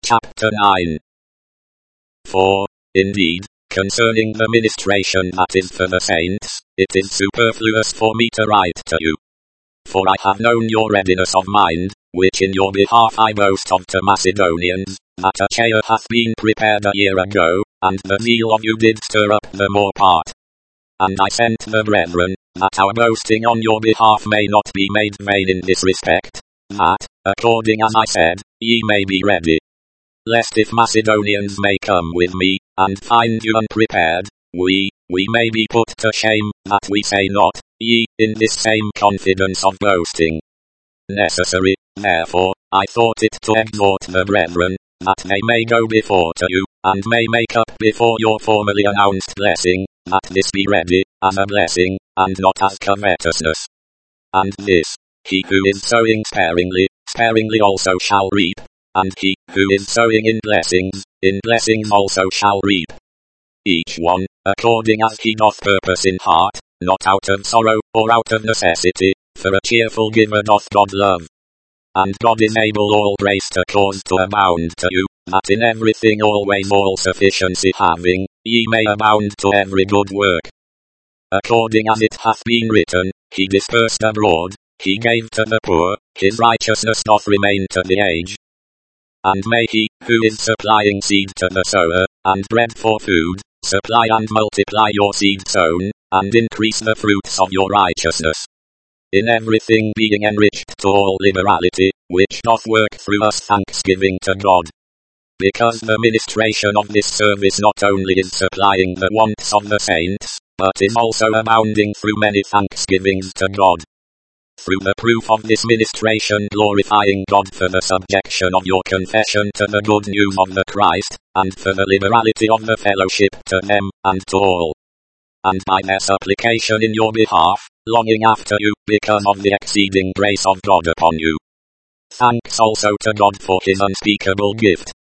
Chapter 9. For, indeed, concerning the ministration that is for the saints, it is superfluous for me to write to you. For I have known your readiness of mind, which in your behalf I boast of to Macedonians, that Achaia hath been prepared a year ago, and the zeal of you did stir up the more part. And I sent the brethren, that our boasting on your behalf may not be made vain in this respect, that, according as I said, ye may be ready. Lest if Macedonians may come with me, and find you unprepared, we may be put to shame, that we say not, ye, in this same confidence of boasting. Necessary, therefore, I thought it to exhort the brethren, that they may go before to you, and may make up before your formerly announced blessing, that this be ready, as a blessing, and not as covetousness. And this, he who is sowing sparingly also shall reap. And he who is sowing in blessings also shall reap. Each one, according as he doth purpose in heart, not out of sorrow, or out of necessity, for a cheerful giver doth God love. And God is able all grace to cause to abound to you, that in everything always all sufficiency having, ye may abound to every good work. According as it hath been written, he dispersed abroad, he gave to the poor, his righteousness doth remain to the age. And may he, who is supplying seed to the sower, and bread for food, supply and multiply your seed sown, and increase the fruits of your righteousness. In everything being enriched to all liberality, which doth work through us thanksgiving to God. Because the ministration of this service not only is supplying the wants of the saints, but is also abounding through many thanksgivings to God. Through the proof of this ministration glorifying God for the subjection of your confession to the good news of the Christ, and for the liberality of the fellowship to them, and to all. And by their supplication in your behalf, longing after you, because of the exceeding grace of God upon you. Thanks also to God for his unspeakable gift,